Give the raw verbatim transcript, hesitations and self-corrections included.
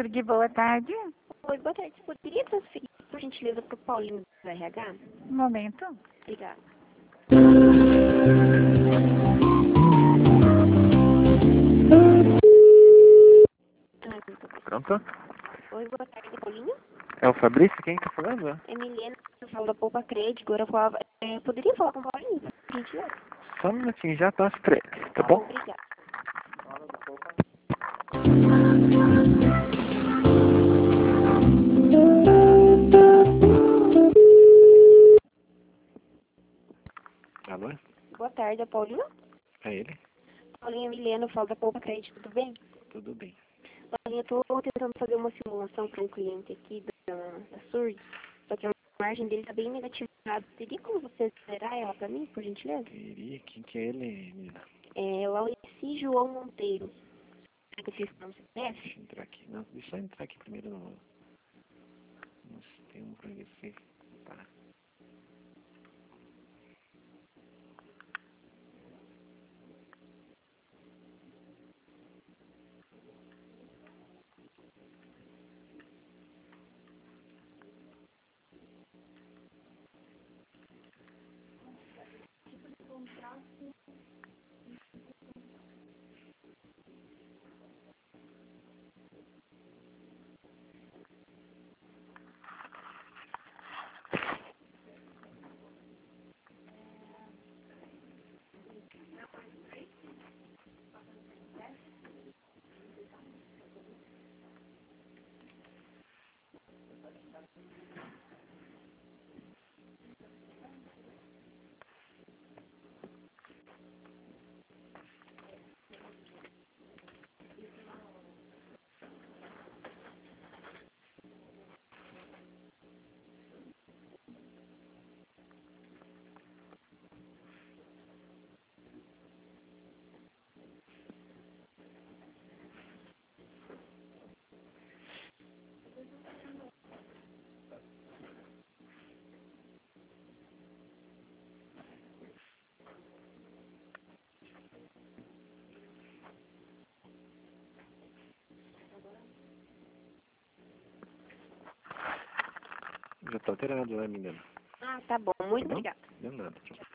Surgui, boa tarde. Oi, boa tarde. Você poderia transferir, por gentileza, para o Paulinho do R H? Um momento. Obrigada. Pronto? Oi, boa tarde, Paulinho. É o Fabrício? Quem tá falando? É Milena, eu falo da Poupa Crédito. Agora eu falava, é, poderia falar com o Paulinho, por gentileza? Só um minutinho, já passo pra ele, tá bom? Obrigada. Alô? Boa tarde, é Paulinho. É ele? Paulinho, é Milena, eu falo da Poupa Crédito, tudo bem? Tudo bem. Paulinho, eu estou tentando fazer uma simulação para um cliente aqui da, da Surge, só que a margem dele está bem negativada. Teria como você zerar ela para mim, por gentileza? Queria, quem que é ele, menina? É o Alessi João Monteiro. Será que eu fiz no C P F? Deixa eu entrar aqui. Não, deixa eu entrar aqui primeiro no, no sistema pra ver se tá. Já tá alterado, né, menina? Ah, tá bom. Muito Tá bom? obrigada. De nada, tchau.